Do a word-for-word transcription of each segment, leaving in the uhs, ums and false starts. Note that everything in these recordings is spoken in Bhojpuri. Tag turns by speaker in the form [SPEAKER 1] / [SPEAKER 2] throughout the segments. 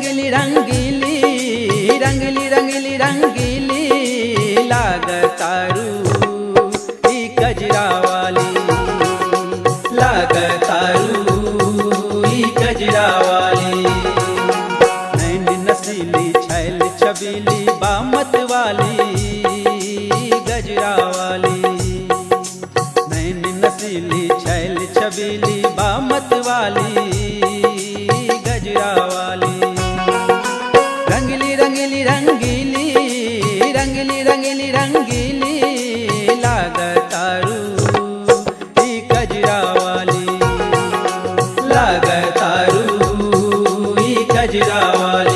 [SPEAKER 1] रंगीली रंगीली रंगीली रंगीली रंगीली लागतारू ई गजरा वाली लागतारू ई गजरा वाली। नैन नसीली छैल छबीली बामत वाली गजरा वाली। नैन नसीली छैल छबीली बामत वाली गजरा वाली। रंगीली रंगीली रंगीली रंगीली रंगीली रंगीली लागतारू ई गजरा वाली लागतारू ई गजरा वाली।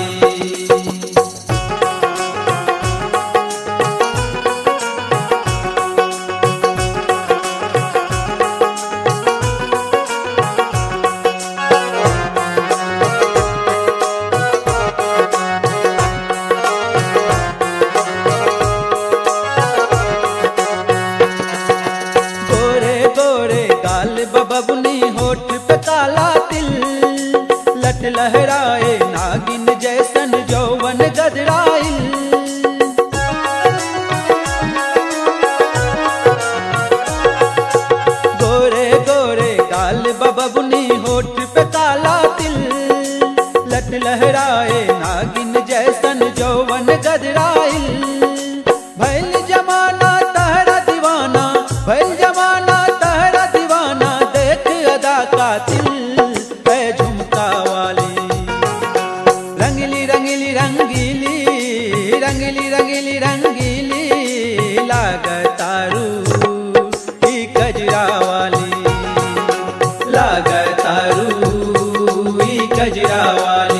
[SPEAKER 1] बबुनी होठ पे काला तिल लट लहराए नागिन जैसन जौवन गदराइल। गोरे गोरे गाल बबुनी होठ पे काला तिल लट लहराए नागिन जैसन जौवन गदराइल। भैल जमाना तहरा दीवाना भैल जमाना कातिल है झुमका वाली। रंगीली रंगीली रंगीली रंगीली रंगीली रंगीली लागतारू ई गजरा वाली लागतारू ई गजरा वाली।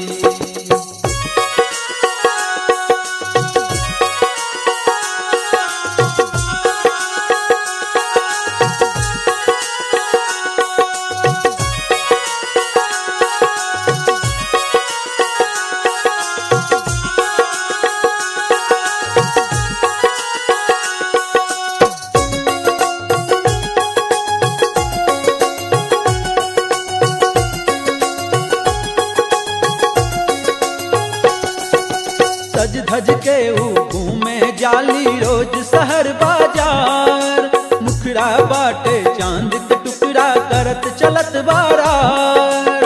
[SPEAKER 1] सज धज के ऊ घूमे जाली रोज शहर बाजार। मुखड़ा बाटे चांद के टुकड़ा करत चलत बारार।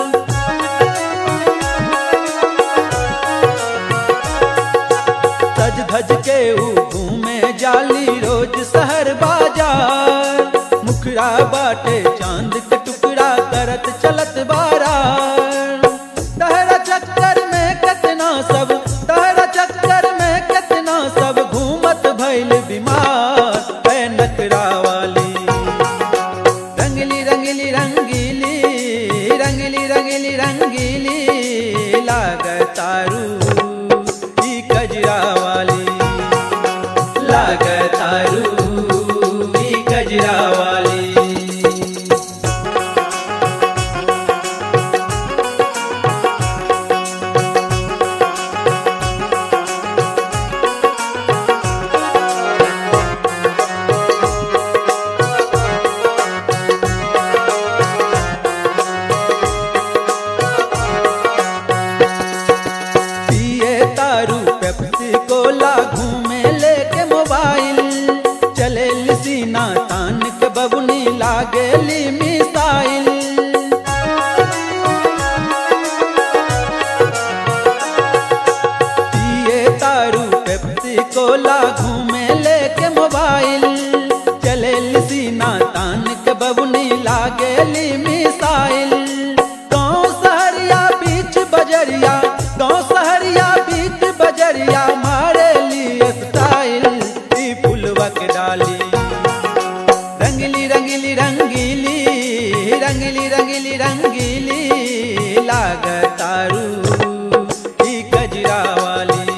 [SPEAKER 1] सज धज के ऊ घूमे जाली रोज शहर बाजार। मुखड़ा बाटे चांद के टुकड़ा करत चलत बारार। तहरा चक्कर में कितना सब तहरा चक्कर में कितना सब घूमत भइल बीमार है नखरा वाली। रंगीली रंगीली रंगीली रंगीली रंगीली रंगीली लागतारू ई गजरा वाली लागतारू ई गजरा वाली। पेप्सी कोला घूमे लेके मोबाइल चले सीना तान के बबुनी लागेली मिसाइल। पिए तारू पेप्सी कोला घूमे लेके मोबाइल चले सीना तान के बबुनी लागेली मिसाइल। गाँव सहरिया बीच बजरिया गाँव सहरिया बीच बजरिया मारे लिए स्टाइल ई फुलवा के डाली। रंगीली रंगीली रंगीली रंगीली रंगीली रंगीली लागतारू ई गजरा वाली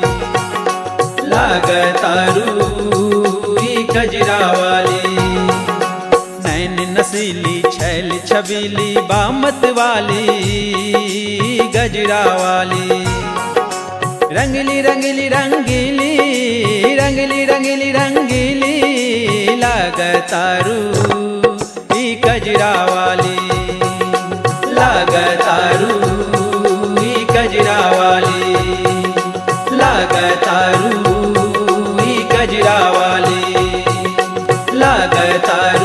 [SPEAKER 1] लागतारू ई गजरा वाली। नैन नसीली छैल छबीली बामत वाली गजरा वाली। रंगीली रंगीली रंगीली रंगीली रंगीली रंगीली लागतारू ई गजरा वाली लागतारू ई गजरा वाली। वाली। लागता